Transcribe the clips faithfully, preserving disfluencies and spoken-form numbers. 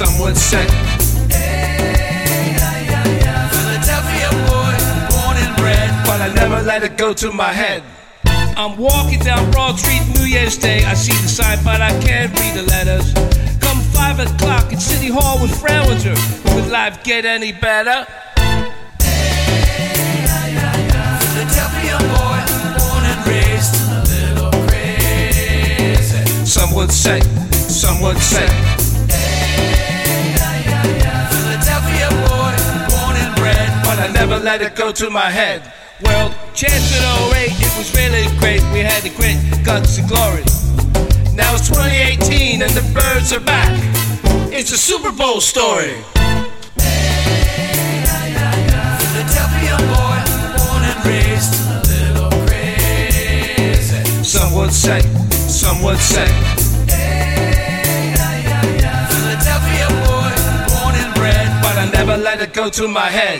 some would say. Hey, yeah, yeah, yeah. Philadelphia boy, born and bred, but I never let it go to my head. I'm walking down Broad Street New Year's Day. I see the sign, but I can't read the letters. Come five o'clock at City Hall with Frauenzer. Could life get any better? Hey, yeah, yeah, yeah. Philadelphia boy, born and raised a little crazy. Some would say, some would say. Hey, yeah, yeah, yeah. Philadelphia boy, born and bred, but I never let it go to my head. Well, chance in oh eight, it was really great. We had the great guts and glory. Now it's twenty eighteen and the birds are back. It's a Super Bowl story. Hey, yeah, yeah, yeah. Philadelphia boy, born and raised a little crazy. Some would say, some would say. Hey, yeah, yeah, yeah. Philadelphia boy, born and bred, but I never let it go to my head.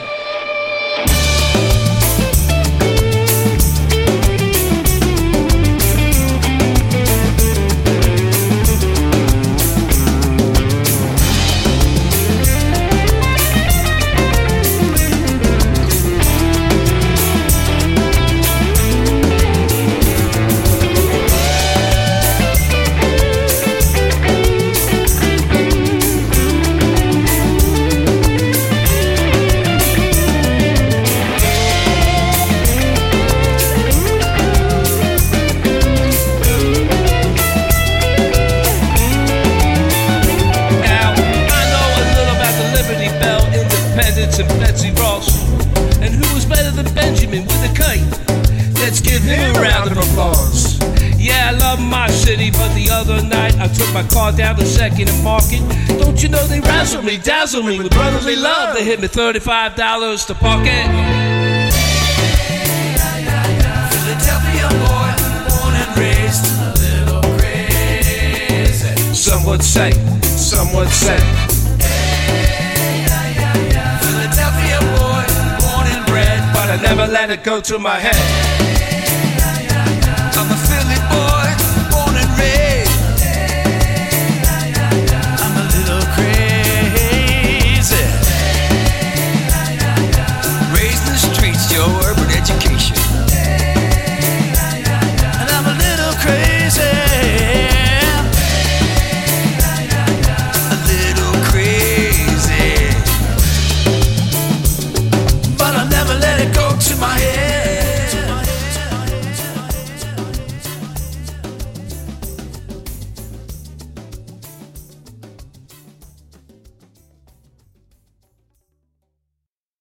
And Betsy Ross, and who was better than Benjamin with a kite? Let's give him a round of applause. Yeah, I love my city, but the other night I took my car down to Second and Market. Don't you know they razzle me, dazzle me with brotherly love? They hit me thirty-five dollars to park it. Hey, yeah, yeah, yeah. Philadelphia boy, born and raised a little crazy. Some would say, some would say. I never let it go to my head.